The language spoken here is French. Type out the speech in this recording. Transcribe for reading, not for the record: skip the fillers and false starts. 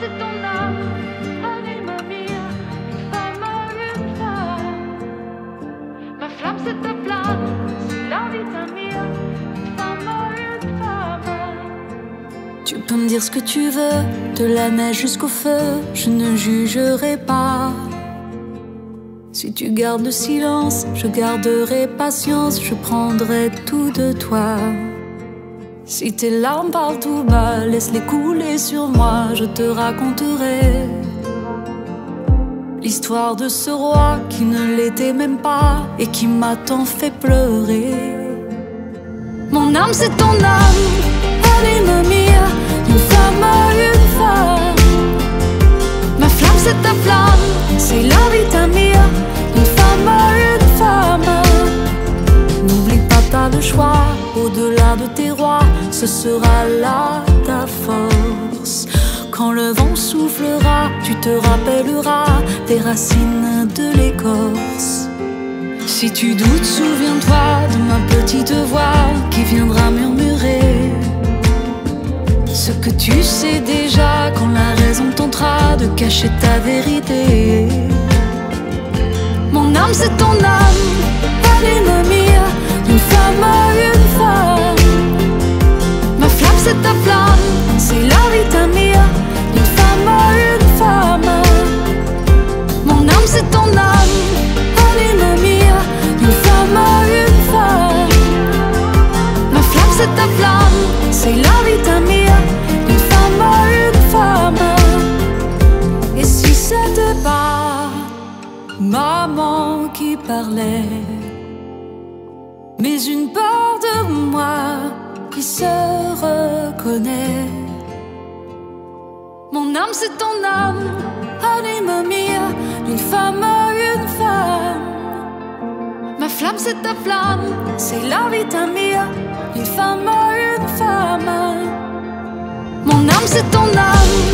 c'est ton âme, anima mia, une femme, une femme. Ma flamme c'est ta flamme, c'est la vita mia, une femme, une femme. Tu peux me dire ce que tu veux, de la neige jusqu'au feu, je ne jugerai pas. Si tu gardes le silence, je garderai patience, je prendrai tout de toi. Si tes larmes parlent tout bas, laisse-les couler sur moi, je te raconterai l'histoire de ce roi qui ne l'était même pas et qui m'a tant fait pleurer. Mon âme c'est ton âme, anima mia, une femme, une femme. Ma flamme c'est ta flamme, c'est la vita mia, une femme, une femme. N'oublie pas t'as le choix, au-delà de tes rois, ce sera là ta force. Quand le vent soufflera, tu te rappelleras des racines de l'écorce. Si tu doutes, souviens-toi de ma petite voix qui viendra murmurer ce que tu sais déjà quand la raison tentera de cacher ta vérité. Mon âme c'est ton âme, anima mia, une femme, une femme. Ma flamme c'est ta flamme, c'est la vita mia, une femme, une femme. Mon âme c'est ton âme, anima mia, une femme, une femme. Ma flamme c'est ta flamme, c'est la vita mia, une femme, une femme. Et si c'était pas maman qui parlait, mais une part de moi qui se reconnaît. Mon âme c'est ton âme, anima mia, une femme, une femme. Ma flamme c'est ta flamme, c'est la vita mia, une femme, une femme. Mon âme c'est ton âme,